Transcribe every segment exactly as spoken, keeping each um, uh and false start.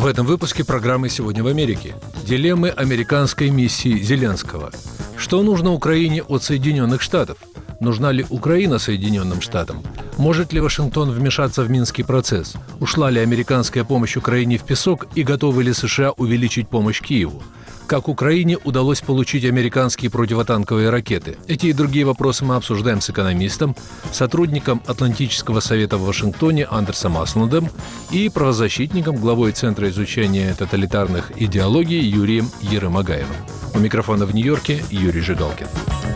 В этом выпуске программы «Сегодня в Америке». Дилеммы американской миссии Зеленского. Что нужно Украине от Соединенных Штатов? Нужна ли Украина Соединенным Штатам? Может ли Вашингтон вмешаться в Минский процесс? Ушла ли американская помощь Украине в песок и готовы ли США увеличить помощь Киеву? Как Украине удалось получить американские противотанковые ракеты? Эти и другие вопросы мы обсуждаем с экономистом, сотрудником Атлантического совета в Вашингтоне Андерсом Асландом и правозащитником, главой Центра изучения тоталитарных идеологий Юрием Ерымагаевым. У микрофона в Нью-Йорке Юрий Жигалкин.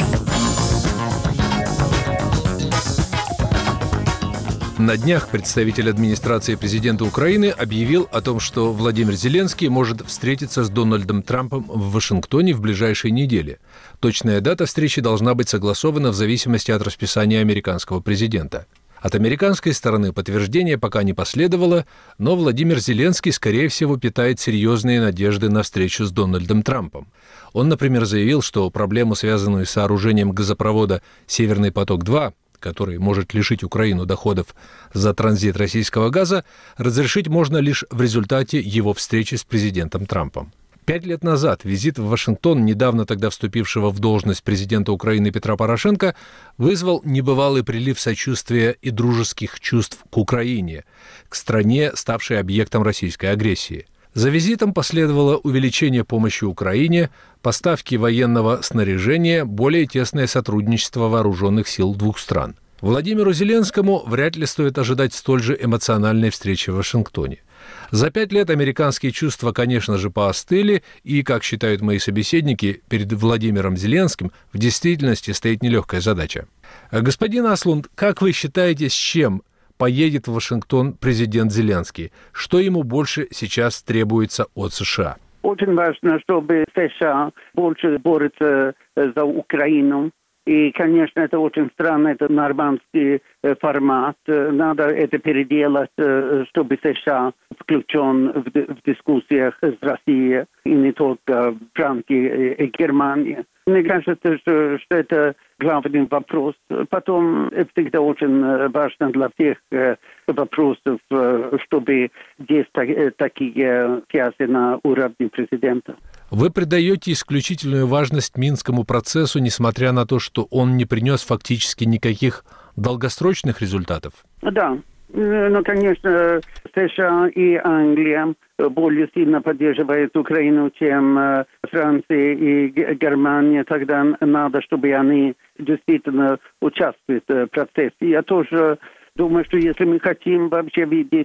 На днях представитель администрации президента Украины объявил о том, что Владимир Зеленский может встретиться с Дональдом Трампом в Вашингтоне в ближайшие недели. Точная дата встречи должна быть согласована в зависимости от расписания американского президента. От американской стороны подтверждения пока не последовало, но Владимир Зеленский, скорее всего, питает серьезные надежды на встречу с Дональдом Трампом. Он, например, заявил, что проблему, связанную с сооружением газопровода «Северный поток-два», который может лишить Украину доходов за транзит российского газа, разрешить можно лишь в результате его встречи с президентом Трампом. Пять лет назад визит в Вашингтон, недавно тогда вступившего в должность президента Украины Петра Порошенко, вызвал небывалый прилив сочувствия и дружеских чувств к Украине, к стране, ставшей объектом российской агрессии. За визитом последовало увеличение помощи Украине, поставки военного снаряжения, более тесное сотрудничество вооруженных сил двух стран. Владимиру Зеленскому вряд ли стоит ожидать столь же эмоциональной встречи в Вашингтоне. За пять лет американские чувства, конечно же, поостыли, и, как считают мои собеседники, перед Владимиром Зеленским в действительности стоит нелегкая задача. Господин Аслунд, как вы считаете, с чем поедет в Вашингтон президент Зеленский? Что ему больше сейчас требуется от США? Очень важно, чтобы США больше борются за Украину. И, конечно, это очень странно, это нормандский формат. Надо это переделать, чтобы США включен в, в дискуссиях с Россией, и не только Франции и Германии. Мне кажется, что, что это главный вопрос. Потом всегда очень важно для всех вопросов, чтобы есть такие связи на уровне президента. Вы придаете исключительную важность Минскому процессу, несмотря на то, что он не принес фактически никаких долгосрочных результатов? Да. Ну, конечно, США и Англия более сильно поддерживают Украину, чем Франция и Германия. Тогда надо, чтобы они действительно участвовали в процессе. Я тоже думаю, что если мы хотим вообще видеть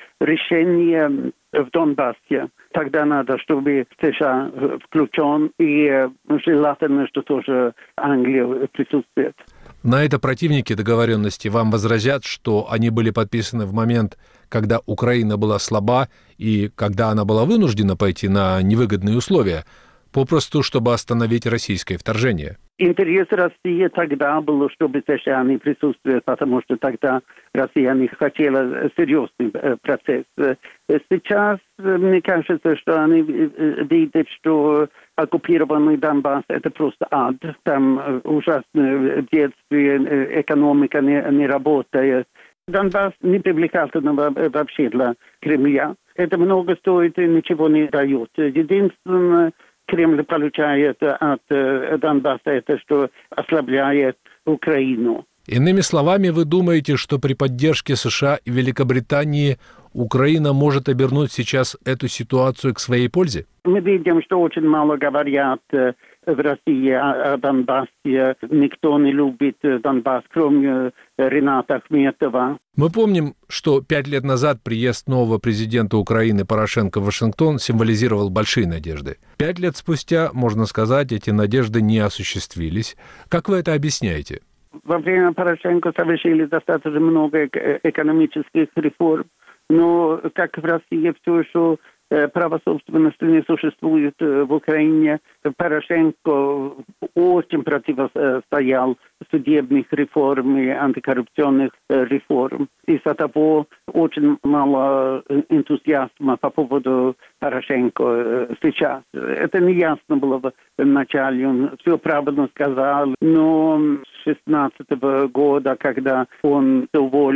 решение в Донбассе, тогда надо, чтобы США включен, и желательно, что тоже Англия присутствует. На это противники договоренности вам возразят, что они были подписаны в момент, когда Украина была слаба и когда она была вынуждена пойти на невыгодные условия, попросту, чтобы остановить российское вторжение. Интерес России тогда был, чтобы США не присутствовали, потому что тогда Россия не хотела серьезный процесс. Сейчас, мне кажется, что они видят, что оккупированный Донбасс – это просто ад. Там ужасное бедствие, экономика не, не работает. Донбасс не привлекательный вообще для Кремля. Это много стоит и ничего не дает. Единственное, Кремль получает от Донбасса это, что ослабляет Украину. Иными словами, вы думаете, что при поддержке США и Великобритании Украина может обернуть сейчас эту ситуацию к своей пользе? Мы видим, что очень мало говорят в России о Донбассе. Никто не любит Донбасс, кроме Рената Ахметова. Мы помним, что пять лет назад приезд нового президента Украины Порошенко в Вашингтон символизировал большие надежды. Пять лет спустя, можно сказать, эти надежды не осуществились. Как вы это объясняете? Во время Порошенко совершили достаточно много экономических реформ, но как в России все еще право собственности не существует в Украине. Порошенко очень противостоял судебных реформ и антикоррупционных реформ. Из-за того очень мало энтузиазма по поводу Порошенко сейчас. Это не ясно было в начале, он все правильно сказал, но с шестнадцатого года, когда он уволил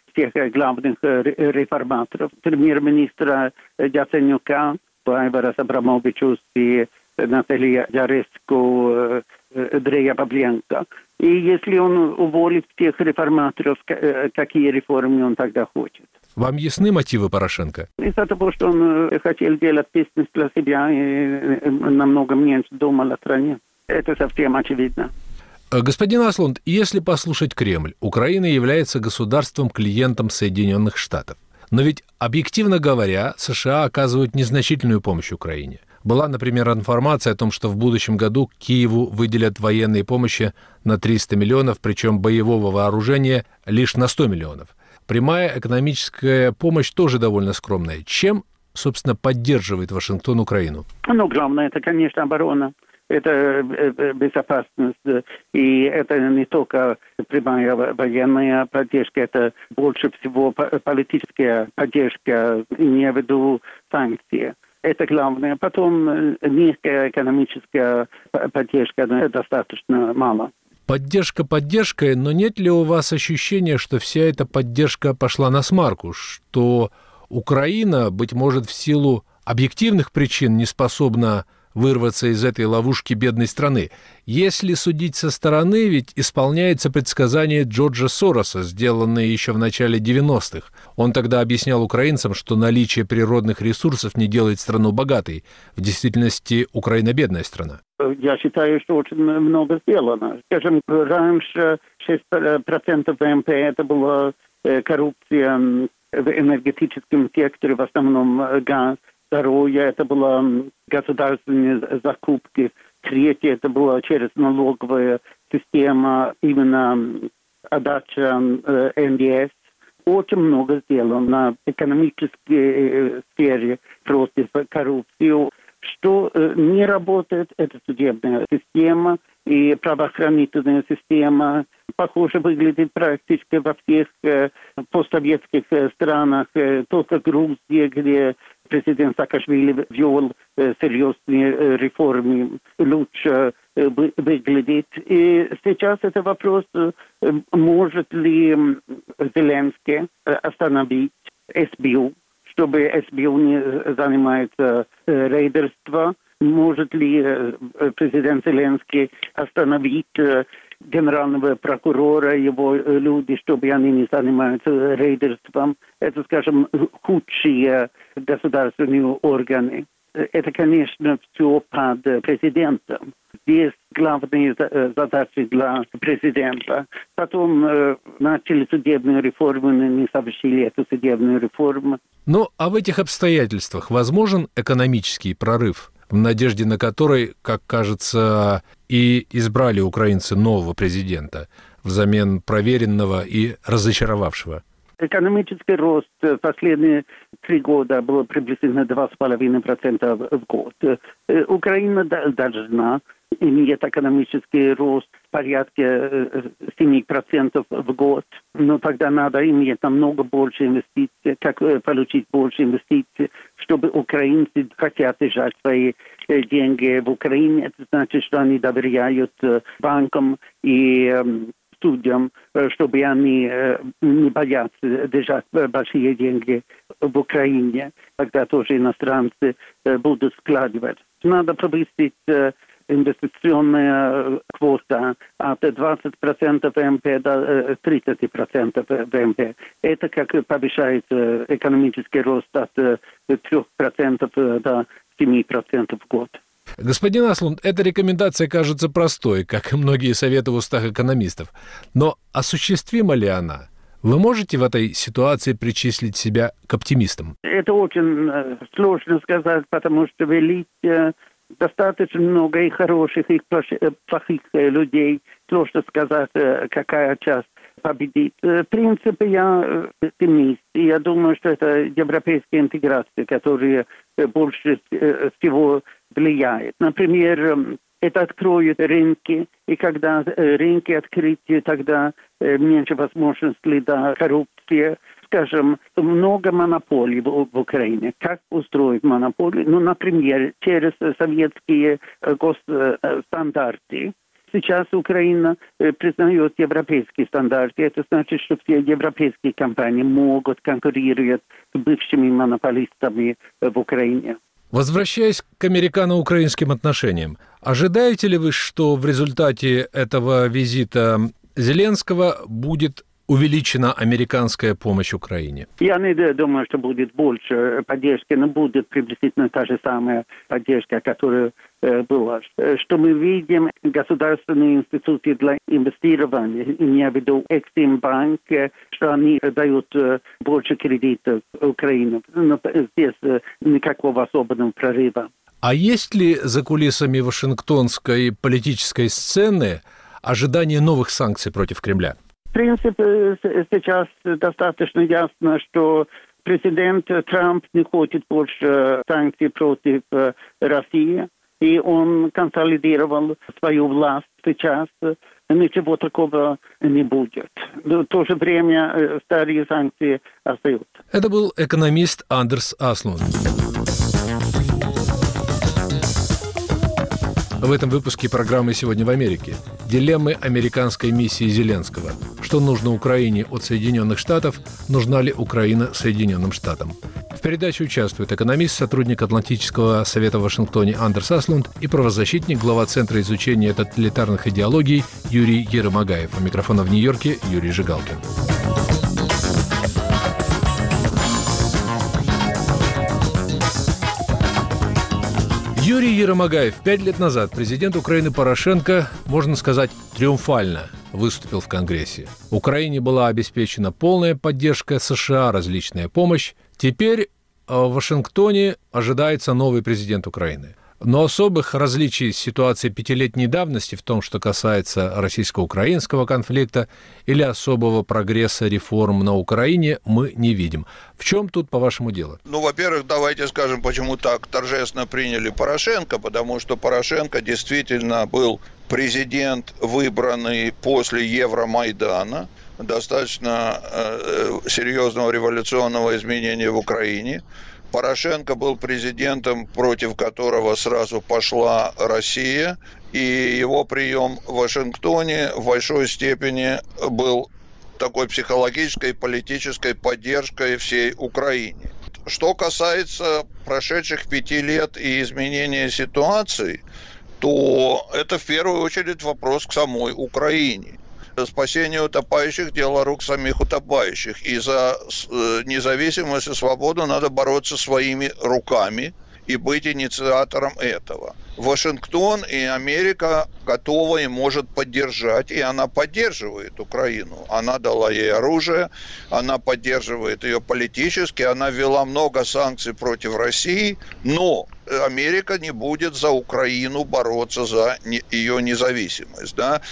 всех главных реформаторов, премьер-министра Яценюка, Айвара Абрамовичус и Наталью Яреску, Андрея Павленко. И если он уволит всех реформаторов, какие реформы он тогда хочет? Вам ясны мотивы Порошенко? Из-за того, что он хотел делать бизнес для себя и намного меньше думал о стране. Это совсем очевидно. Господин Аслунд, если послушать Кремль, Украина является государством-клиентом Соединенных Штатов. Но ведь, объективно говоря, США оказывают незначительную помощь Украине. Была, например, информация о том, что в будущем году Киеву выделят военной помощи на триста миллионов, причем боевого вооружения лишь на сто миллионов. Прямая экономическая помощь тоже довольно скромная. Чем, собственно, поддерживает Вашингтон Украину? Ну, главное, это, конечно, оборона. Это безопасность. И это не только прямая военная поддержка, это больше всего политическая поддержка, имея в виду санкции. Это главное. Потом низкая экономическая поддержка достаточно мало. Поддержка поддержкой, но нет ли у вас ощущения, что вся эта поддержка пошла на смарку, что Украина, быть может, в силу объективных причин не способна вырваться из этой ловушки бедной страны? Если судить со стороны, ведь исполняется предсказание Джорджа Сороса, сделанное еще в начале девяностых. Он тогда объяснял украинцам, что наличие природных ресурсов не делает страну богатой. В действительности Украина бедная страна. Я считаю, что очень много сделано. Скажем, раньше шесть процентов ВМП это была коррупция в энергетическом секторе, в основном газ. Второе, это было государственные закупки. Третье, это была через налоговая система, именно отдача эн дэ эс. Очень много сделано на экономической сфере против коррупции. Что не работает, это судебная система и правоохранительная система. Похоже, выглядит практически во всех постсоветских странах, только Грузия, где президент Саакашвили ввел серьезные реформы, лучше выглядит. И сейчас это вопрос, может ли Зеленский остановить эс бэ у, чтобы эс бэ у не занимается рейдерством. Может ли президент Зеленский остановить генерального прокурора, его люди, чтобы они не занимаются рейдерством? Это, скажем, худшие государственные органы. Это, конечно, все под президентом. Здесь главные задачи для президента. Потом э, начали судебную реформу, но не совершили эту судебную реформу. Ну, а в этих обстоятельствах возможен экономический прорыв, в надежде на который, как кажется, и избрали украинцы нового президента взамен проверенного и разочаровавшего? Экономический рост в последние три года был приблизительно два с половиной процента в год. Украина должна иметь экономический рост в порядке семь процентов в год, но тогда надо иметь намного больше инвестиций, как получить больше инвестиций, чтобы украинцы хотят держать свои деньги в Украине. Это значит, что они доверяют банкам и судьям, чтобы они не боятся держать большие деньги в Украине, тогда тоже иностранцы будут складывать. Надо повысить инвестиционная квота от двадцати процентов ВМП до тридцати процентов ВМП. Это как повышается экономический рост от трёх процентов до семи процентов в год. Господин Аслунд, эта рекомендация кажется простой, как и многие советы в устах экономистов. Но осуществима ли она? Вы можете в этой ситуации причислить себя к оптимистам? Это очень сложно сказать, потому что велить достаточно много и хороших, и плохих людей. Сложно сказать, какая часть победит. В принципе, я оптимист. И я думаю, что это европейская интеграция, которая больше всего влияет. Например, это откроет рынки, и когда рынки открыты, тогда меньше возможностей для коррупции. Скажем, много монополий в, в Украине. Как устроить монополию? Ну, например, через советские госстандарты. Сейчас Украина признает европейские стандарты. Это значит, что все европейские компании могут конкурировать с бывшими монополистами в Украине. Возвращаясь к американо-украинским отношениям, ожидаете ли вы, что в результате этого визита Зеленского будет увеличена американская помощь Украине? Я не думаю, что будет больше поддержки, но будет приблизительно та же самая поддержка, которая э, была. Что мы видим, государственные институты для инвестирования, имея в виду Эксимбанк, что они дают э, больше кредитов Украине. Но здесь э, никакого особенного прорыва. А есть ли за кулисами вашингтонской политической сцены ожидание новых санкций против Кремля? В принципе, сейчас достаточно ясно, что президент Трамп не хочет больше санкций против России, и он консолидировал свою власть сейчас. Ничего такого не будет. В то же время старые санкции остаются. Это был экономист Андерс Аслунд. В этом выпуске программы «Сегодня в Америке» дилеммы американской миссии Зеленского. Что нужно Украине от Соединенных Штатов? Нужна ли Украина Соединенным Штатам? В передаче участвует экономист, сотрудник Атлантического совета в Вашингтоне Андерс Аслунд и правозащитник, глава Центра изучения тоталитарных идеологий Юрий Еромагаев. У микрофона в Нью-Йорке Юрий Жигалкин. Юрий Еромагаев. Пять лет назад президент Украины Порошенко, можно сказать, триумфально выступил в Конгрессе. Украине была обеспечена полная поддержка США, различная помощь. Теперь в Вашингтоне ожидается новый президент Украины. Но особых различий с ситуацией пятилетней давности в том, что касается российско-украинского конфликта или особого прогресса реформ на Украине, мы не видим. В чем тут, по-вашему, дело? Ну, во-первых, давайте скажем, почему так торжественно приняли Порошенко, потому что Порошенко действительно был президент, выбранный после Евромайдана, достаточно э, серьезного революционного изменения в Украине. Порошенко был президентом, против которого сразу пошла Россия, и его прием в Вашингтоне в большой степени был такой психологической, политической поддержкой всей Украине. Что касается прошедших пяти лет и изменения ситуации, то это в первую очередь вопрос к самой Украине. Спасение утопающих – дело рук самих утопающих. И за независимость и свободу надо бороться своими руками и быть инициатором этого. Вашингтон и Америка готова и может поддержать, и она поддерживает Украину. Она дала ей оружие, она поддерживает ее политически, она ввела много санкций против России, но Америка не будет за Украину бороться за ее независимость, да?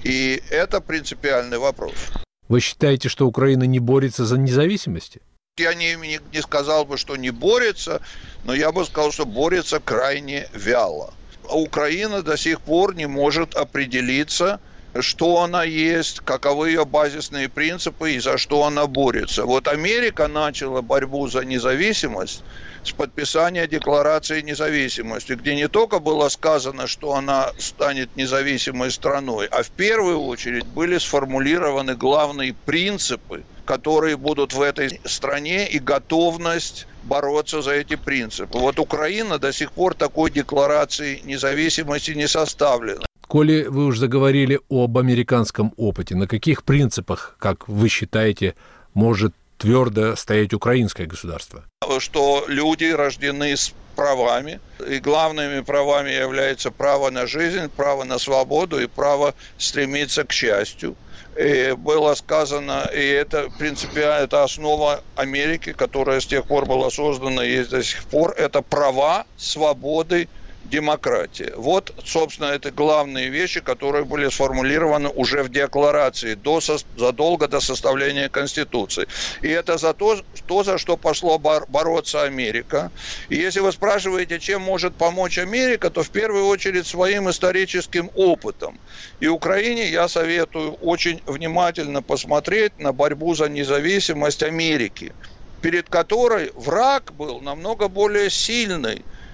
И это принципиальный вопрос. Вы считаете, что Украина не борется за независимость? Я не, не, не сказал бы, что не борется, но я бы сказал, что борется крайне вяло. А Украина до сих пор не может определиться, что она есть, каковы ее базисные принципы и за что она борется. Вот Америка начала борьбу за независимость с подписания Декларации независимости, где не только было сказано, что она станет независимой страной, а в первую очередь были сформулированы главные принципы, которые будут в этой стране, и готовность бороться за эти принципы. Вот Украина до сих пор такой декларации независимости не составлена. Коли вы уж заговорили об американском опыте, на каких принципах, как вы считаете, может твердо стоять украинское государство? Что люди рождены с правами, и главными правами являются право на жизнь, право на свободу и право стремиться к счастью. И было сказано, и это принципиально, это основа Америки, которая с тех пор была создана и есть до сих пор, это права, свободы, демократия. Вот, собственно, это главные вещи, которые были сформулированы уже в декларации до, задолго до составления Конституции. И это за то, то, за что пошло бор- бороться Америка. И если вы спрашиваете, чем может помочь Америка, то в первую очередь своим историческим опытом. И Украине я советую очень внимательно посмотреть на борьбу за независимость Америки, перед которой враг был намного более сильный,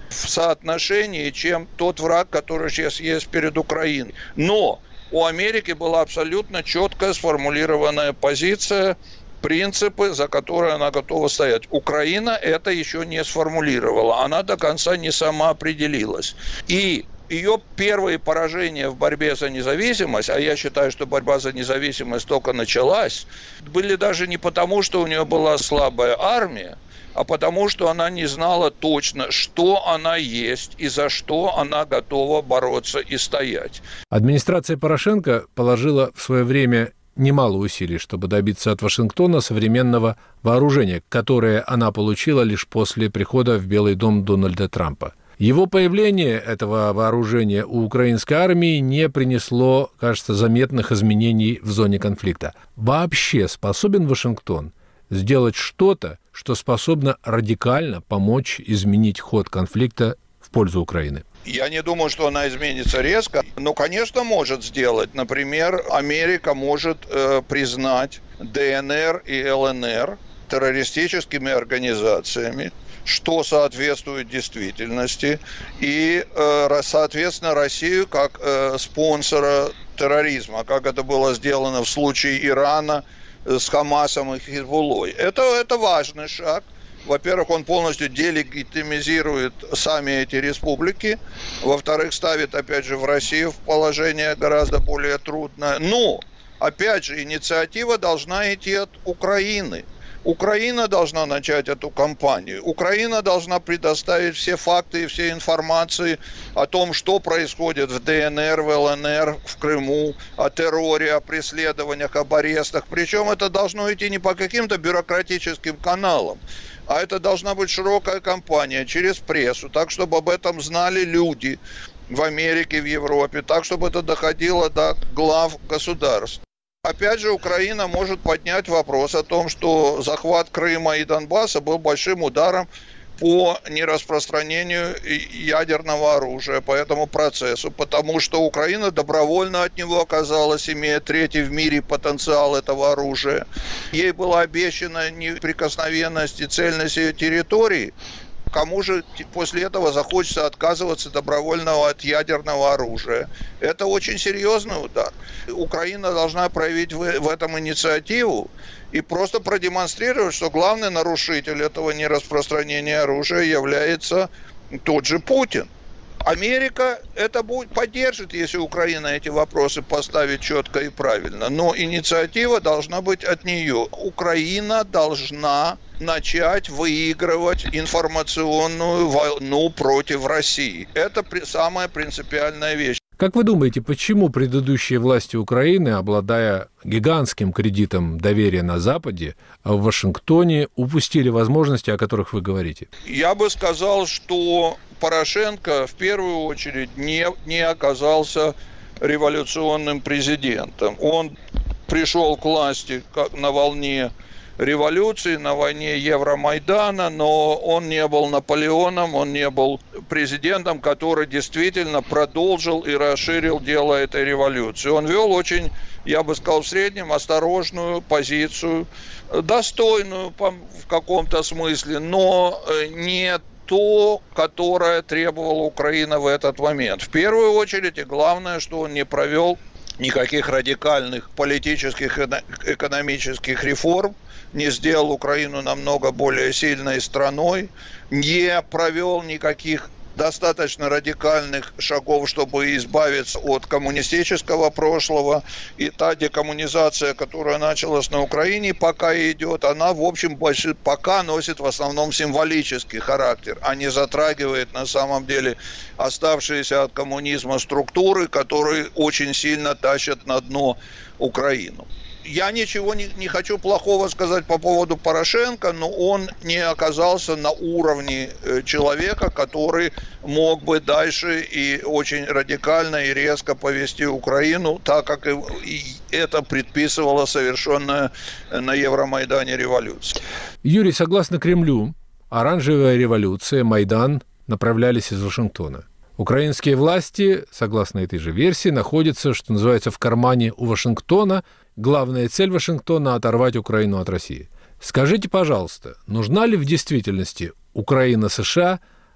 в соотношении, чем тот враг, который сейчас есть перед Украиной. Но у Америки была абсолютно четко сформулированная позиция, принципы, за которые она готова стоять. Украина это еще не сформулировала, она до конца не сама определилась. И ее первые поражения в борьбе за независимость, а я считаю, что борьба за независимость только началась, были даже не потому, что у нее была слабая армия, а потому, что она не знала точно, что она есть и за что она готова бороться и стоять. Администрация Порошенко положила в свое время немало усилий, чтобы добиться от Вашингтона современного вооружения, которое она получила лишь после прихода в Белый дом Дональда Трампа. Его появление, этого вооружения, у украинской армии не принесло, кажется, заметных изменений в зоне конфликта. Вообще способен Вашингтон сделать что-то, что способно радикально помочь изменить ход конфликта в пользу Украины? Я не думаю, что она изменится резко, но, конечно, может сделать. Например, Америка может э, признать ДНР и ЛНР террористическими организациями, что соответствует действительности, и, э, соответственно, Россию как э, спонсора терроризма, как это было сделано в случае Ирана с Хамасом и Хизбуллой. Это, это важный шаг. Во-первых, он полностью делегитимизирует сами эти республики. Во-вторых, ставит, опять же, в Россию в положение гораздо более трудное. Но, опять же, инициатива должна идти от Украины. Украина должна начать эту кампанию. Украина должна предоставить все факты и все информации о том, что происходит в ДНР, в ЛНР, в Крыму, о терроре, о преследованиях, об арестах. Причем это должно идти не по каким-то бюрократическим каналам, а это должна быть широкая кампания через прессу, так, чтобы об этом знали люди в Америке, в Европе, так, чтобы это доходило до глав государств. Опять же, Украина может поднять вопрос о том, что захват Крыма и Донбасса был большим ударом по нераспространению ядерного оружия, по этому процессу, потому что Украина добровольно от него оказалась, имея третий в мире потенциал этого оружия. Ей была обещана неприкосновенность и цельность ее территории. Кому же после этого захочется отказываться добровольно от ядерного оружия? Это очень серьезный удар. Украина должна проявить в этом инициативу и просто продемонстрировать, что главный нарушитель этого нераспространения оружия является тот же Путин. Америка это будет, поддержит, если Украина эти вопросы поставит четко и правильно. Но инициатива должна быть от нее. Украина должна начать выигрывать информационную войну против России. Это самая принципиальная вещь. Как вы думаете, почему предыдущие власти Украины, обладая гигантским кредитом доверия на Западе, в Вашингтоне упустили возможности, о которых вы говорите? Я бы сказал, что Порошенко в первую очередь не, не оказался революционным президентом. Он пришел к власти как на волне революции, на войне Евромайдана, но он не был Наполеоном, он не был президентом, который действительно продолжил и расширил дело этой революции. Он вел очень, я бы сказал, в среднем осторожную позицию, достойную в каком-то смысле, но не то, которое требовала Украина в этот момент. В первую очередь, и главное, что он не провел никаких радикальных политических и экономических реформ, не сделал Украину намного более сильной страной, не провел никаких достаточно радикальных шагов, чтобы избавиться от коммунистического прошлого. И та декоммунизация, которая началась на Украине, пока идет, она, в общем, больше, пока носит в основном символический характер, а не затрагивает на самом деле оставшиеся от коммунизма структуры, которые очень сильно тащат на дно Украину. Я ничего не, не хочу плохого сказать по поводу Порошенко, но он не оказался на уровне человека, который мог бы дальше и очень радикально и резко повести Украину, так как и, и это предписывала совершенная на Евромайдане революция. Юрий, согласно Кремлю, оранжевая революция, Майдан направлялись из Вашингтона. Украинские власти, согласно этой же версии, находятся, что называется, в кармане у Вашингтона. Главная цель Вашингтона – оторвать Украину от России. Скажите, пожалуйста, нужна ли в действительности Украина-США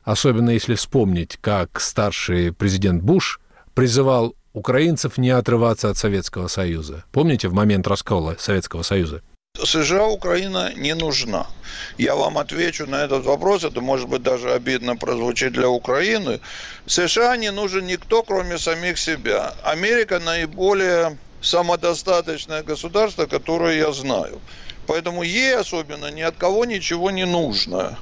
Особенно если вспомнить, как старший президент Буш призывал украинцев не отрываться от Советского Союза. Помните, в момент раскола Советского Союза? США Украина не нужна. Я вам отвечу на этот вопрос. Это, может быть, даже обидно прозвучит для Украины. США не нужен никто, кроме самих себя. Америка наиболее самодостаточное государство, которое я знаю. Поэтому ей особенно ни от кого ничего не нужно.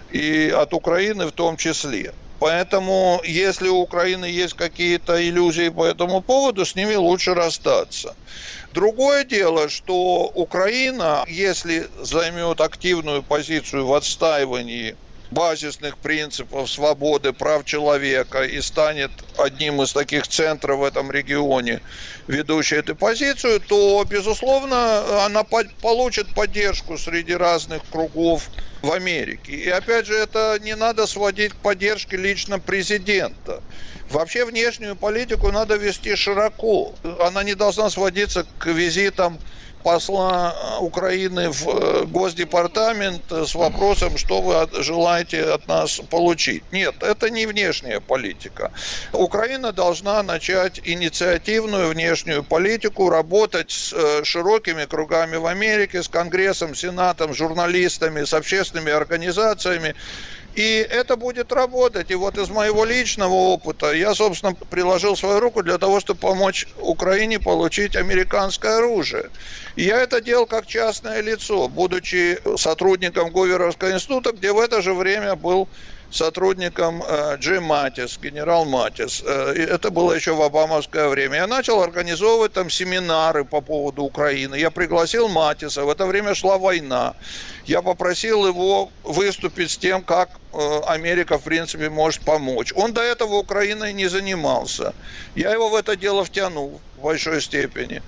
И от Украины в том числе. Поэтому, если у Украины есть какие-то иллюзии по этому поводу, с ними лучше расстаться. Другое дело, что Украина, если займет активную позицию в отстаивании базисных принципов свободы, прав человека и станет одним из таких центров в этом регионе, ведущей эту позицию, то, безусловно, она получит поддержку среди разных кругов в Америке. И опять же, это не надо сводить к поддержке лично президента. Вообще внешнюю политику надо вести широко. Она не должна сводиться к визитам посла Украины в Госдепартамент с вопросом, что вы желаете от нас получить. Нет, это не внешняя политика. Украина должна начать инициативную внешнюю политику, работать с широкими кругами в Америке, с Конгрессом, Сенатом, журналистами, с общественными организациями. И это будет работать. И вот из моего личного опыта я, собственно, приложил свою руку для того, чтобы помочь Украине получить американское оружие. И я это делал как частное лицо, будучи сотрудником Говерловского института, где в это же время был сотрудником э, Джим Матис, генерал Матис. Э, это было еще в обамовское время. Я начал организовывать там семинары по поводу Украины. Я пригласил Матиса. В это время шла война. Я попросил его выступить с тем, как э, Америка, в принципе, может помочь. Он до этого Украиной не занимался. Я его в это дело втянул в большой степени.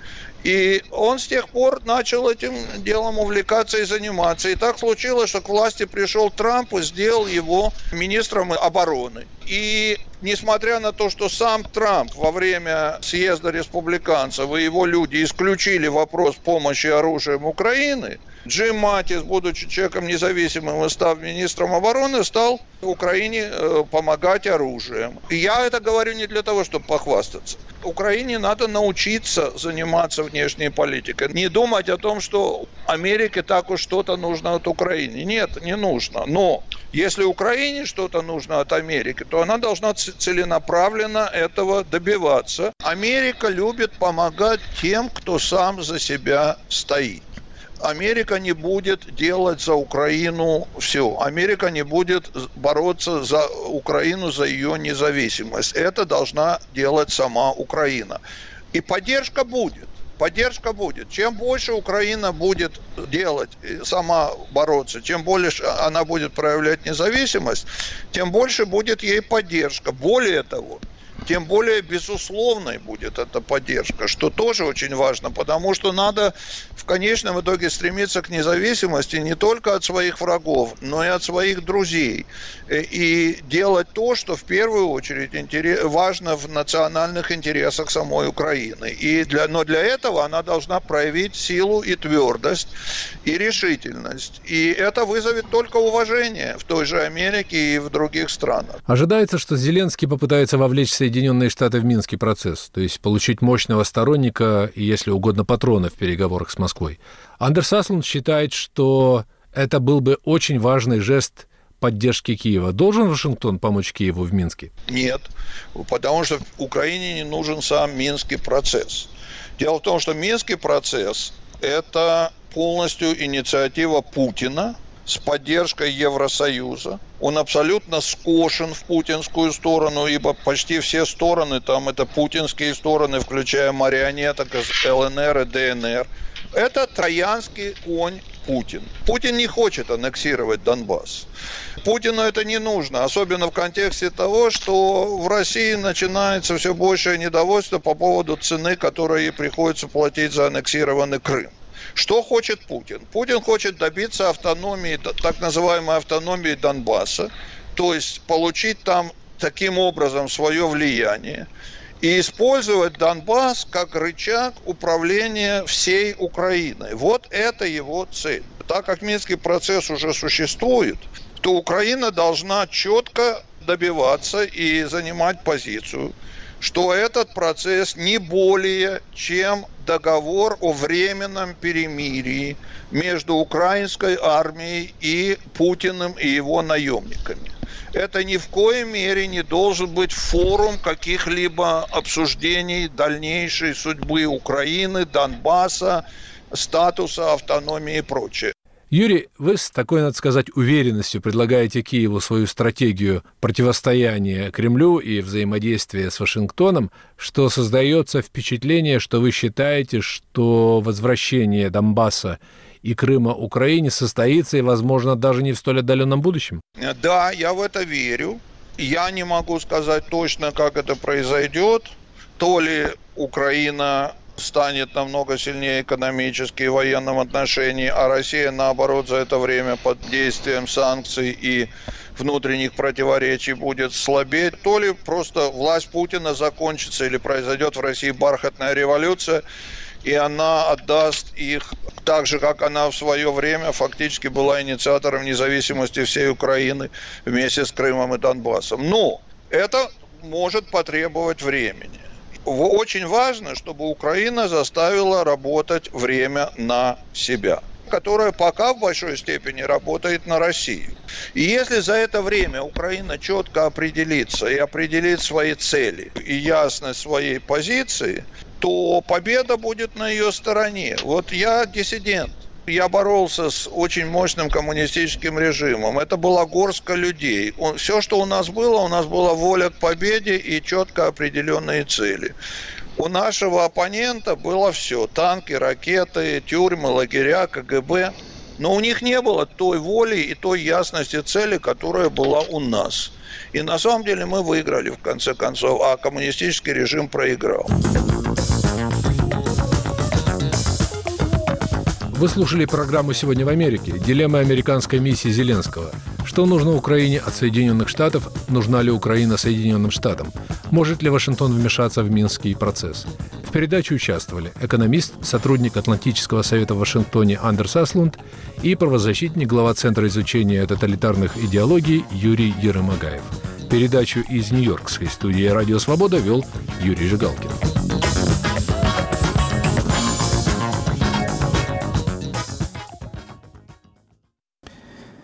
И он с тех пор начал этим делом увлекаться и заниматься. И так случилось, что к власти пришел Трамп и сделал его министром обороны. И несмотря на то, что сам Трамп во время съезда республиканцев и его люди исключили вопрос помощи оружием Украины, Джим Матис, будучи человеком независимым и став министром обороны, стал Украине помогать оружием. И я это говорю не для того, чтобы похвастаться. Украине надо научиться заниматься внешней политикой. Не думать о том, что Америке так уж что-то нужно от Украины. Нет, не нужно. Но если Украине что-то нужно от Америки, то она должна целенаправленно этого добиваться. Америка любит помогать тем, кто сам за себя стоит. Америка не будет делать за Украину все. Америка не будет бороться за Украину, за ее независимость. Это должна делать сама Украина. И поддержка будет. Поддержка будет. Чем больше Украина будет делать, сама бороться, чем больше она будет проявлять независимость, тем больше будет ей поддержка. Более того, тем более безусловной будет эта поддержка, что тоже очень важно, потому что надо в конечном итоге стремиться к независимости не только от своих врагов, но и от своих друзей. И делать то, что в первую очередь важно в национальных интересах самой Украины. И для, но для этого она должна проявить силу и твердость, и решительность. И это вызовет только уважение в той же Америке и в других странах. Ожидается, что Зеленский попытается вовлечь Соединенные Штаты в Минский процесс, то есть получить мощного сторонника и, если угодно, патрона в переговорах с Москвой. Андерс Аслунд считает, что это был бы очень важный жест поддержки Киева. Должен Вашингтон помочь Киеву в Минске? Нет, потому что Украине не нужен сам Минский процесс. Дело в том, что Минский процесс – это полностью инициатива Путина с поддержкой Евросоюза. Он абсолютно скошен в путинскую сторону, ибо почти все стороны там это путинские стороны, включая марионеток из ЛНР и ДНР. Это троянский конь Путин. Путин не хочет аннексировать Донбасс. Путину это не нужно, особенно в контексте того, что в России начинается все большее недовольство по поводу цены, которую ей приходится платить за аннексированный Крым. Что хочет Путин? Путин хочет добиться автономии, так называемой автономии Донбасса, то есть получить там таким образом свое влияние и использовать Донбасс как рычаг управления всей Украиной. Вот это его цель. Так как Минский процесс уже существует, то Украина должна четко добиваться и занимать позицию, что этот процесс не более чем договор о временном перемирии между украинской армией и Путиным и его наемниками. Это ни в коей мере не должен быть форум каких-либо обсуждений дальнейшей судьбы Украины, Донбасса, статуса, автономии и прочее. Юрий, вы с такой, надо сказать, уверенностью предлагаете Киеву свою стратегию противостояния Кремлю и взаимодействия с Вашингтоном, что создается впечатление, что вы считаете, что возвращение Донбасса и Крыма Украине состоится и, возможно, даже не в столь отдаленном будущем? Да, я в это верю. Я не могу сказать точно, как это произойдет. То ли Украина станет намного сильнее экономически и в военном отношении, а Россия, наоборот, за это время под действием санкций и внутренних противоречий будет слабеть, то ли просто власть Путина закончится или произойдет в России бархатная революция, и она отдаст их так же, как она в свое время фактически была инициатором независимости всей Украины вместе с Крымом и Донбассом. Но это может потребовать времени. Очень важно, чтобы Украина заставила работать время на себя, которое пока в большой степени работает на Россию. И если за это время Украина четко определится и определит свои цели и ясность своей позиции, то победа будет на ее стороне. Вот я диссидент. Я боролся с очень мощным коммунистическим режимом. Это была горстка людей. Все, что у нас было, у нас была воля к победе и четко определенные цели. У нашего оппонента было все. Танки, ракеты, тюрьмы, лагеря, ка гэ бэ. Но у них не было той воли и той ясности цели, которая была у нас. И на самом деле мы выиграли в конце концов, а коммунистический режим проиграл. Вы слушали программу «Сегодня в Америке». Дилемма американской миссии Зеленского. Что нужно Украине от Соединенных Штатов? Нужна ли Украина Соединенным Штатам? Может ли Вашингтон вмешаться в Минский процесс? В передаче участвовали экономист, сотрудник Атлантического совета в Вашингтоне Андерс Аслунд и правозащитник, глава Центра изучения тоталитарных идеологий Юрий Ерымагаев. Передачу из Нью-Йоркской студии «Радио Свобода» вел Юрий Жигалкин.